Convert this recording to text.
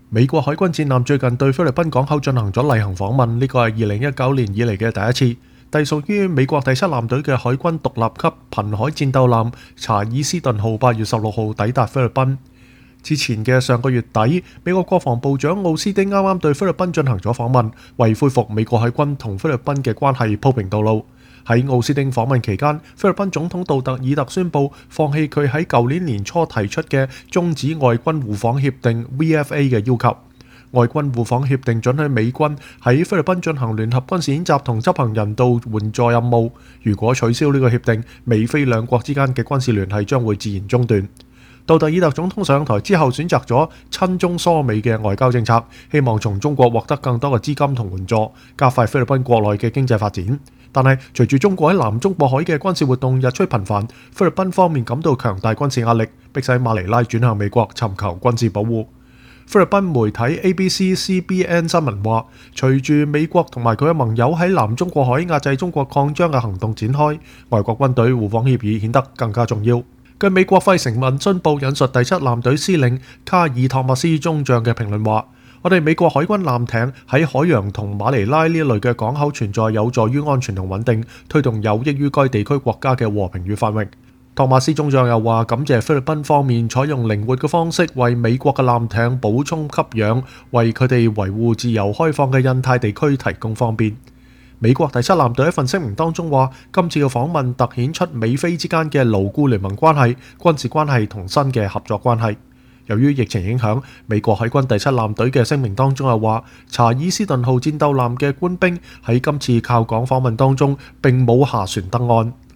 美國海軍戰艦最近對菲律賓港口進行咗例行訪問，呢個係2019年以嚟嘅第一次。隸屬於美國第7艦隊嘅海軍獨立級瀕海戰鬥艦查爾斯頓號8月16號抵達菲律賓。之前嘅上個月底，美國國防部長奧斯汀啱啱對菲律賓進行咗訪問，為恢復美國海軍同菲律賓嘅關係鋪平道路。喺奧斯汀訪問期間，菲律賓總統杜特爾特宣布放棄佢喺舊年年初提出嘅終止外軍互訪協定 VFA 嘅要求。外軍互訪協定准許美軍喺菲律賓進行聯合軍事演習同執行人道援助任務。如果取消呢個協定，美菲兩國之間嘅軍事聯繫將會自然中斷。杜特爾特總統上台之後，選擇咗親中疏美嘅外交政策，希望從中國獲得更多嘅資金同援助，加快菲律賓國內嘅經濟發展。但係隨住中國喺南中國海嘅軍事活動日趨頻繁，菲律賓方面感到強大軍事壓力，迫使馬尼拉轉向美國尋求軍事保護。菲律賓媒體 ABC-CBN 新聞話，隨住美國同埋佢嘅盟友喺南中國海壓制中國擴張嘅行動展開，外國軍隊互訪協議顯得更加重要。據美國費城問津報引述第7艦隊司令卡爾托馬斯中將嘅評論話，我哋美國海軍艦艇喺海洋同馬尼拉呢一類嘅港口存在有助於安全同穩定，推動有益於該地區國家嘅和平與繁榮。托馬斯中將又話，感謝菲律賓方面採用靈活嘅方式為美國嘅艦艇補充給氧，為佢哋維護自由開放嘅印太地區提供方便。美國第7艦隊一份聲明當中話，今次嘅訪問凸顯出美菲之間嘅牢固聯盟關係、軍事關係同新嘅合作關係。由於疫情影響，美國海軍第7艦隊嘅聲明當中又話，查爾斯頓號戰鬥艦嘅官兵喺今次靠港訪問當中並冇下船登岸。